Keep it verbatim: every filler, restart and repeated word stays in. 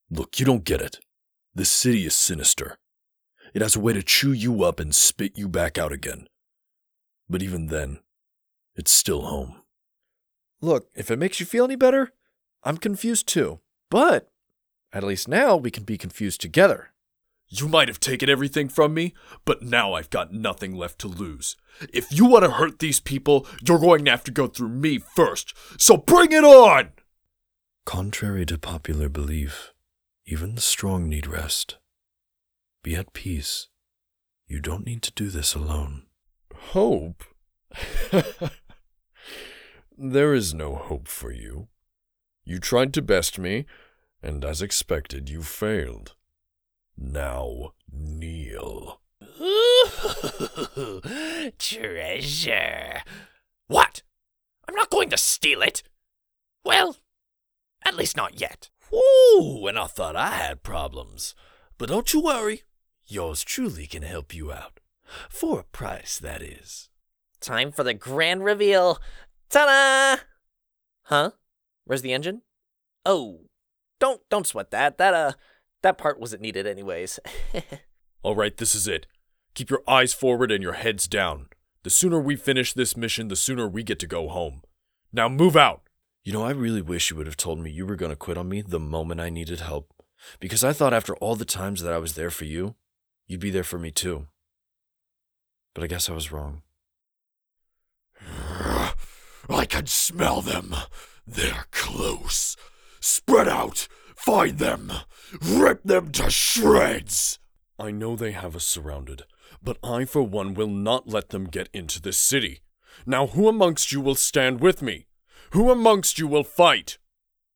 Look, you don't get it. This city is sinister. It has a way to chew you up and spit you back out again. But even then, it's still home. Look, if it makes you feel any better, I'm confused too. But at least now we can be confused together. You might have taken everything from me, but now I've got nothing left to lose. If you want to hurt these people, you're going to have to go through me first. So bring it on! Contrary to popular belief, even the strong need rest. Be at peace. You don't need to do this alone. Hope? There is no hope for you. You tried to best me, and as expected, you failed. Now, kneel. Treasure. What? I'm not going to steal it. Well, at least not yet. Ooh, and I thought I had problems. But don't you worry. Yours truly can help you out. For a price, that is. Time for the grand reveal. Ta-da! Huh? Where's the engine? Oh, don't don't sweat that. That uh, that part wasn't needed anyways. All right, this is it. Keep your eyes forward and your heads down. The sooner we finish this mission, the sooner we get to go home. Now move out. You know, I really wish you would have told me you were going to quit on me the moment I needed help. Because I thought after all the times that I was there for you, you'd be there for me too. But I guess I was wrong. I can smell them. They're close. Spread out. Find them. Rip them to shreds. I know they have us surrounded, but I for one will not let them get into this city. Now who amongst you will stand with me? Who amongst you will fight?